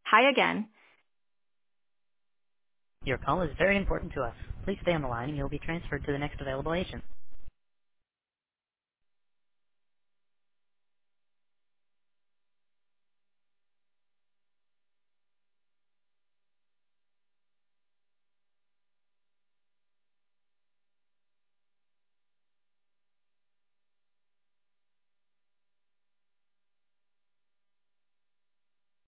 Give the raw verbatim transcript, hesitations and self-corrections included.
Hi again. Your call is very important to us. Please stay on the line and you'll be transferred to the next available agent.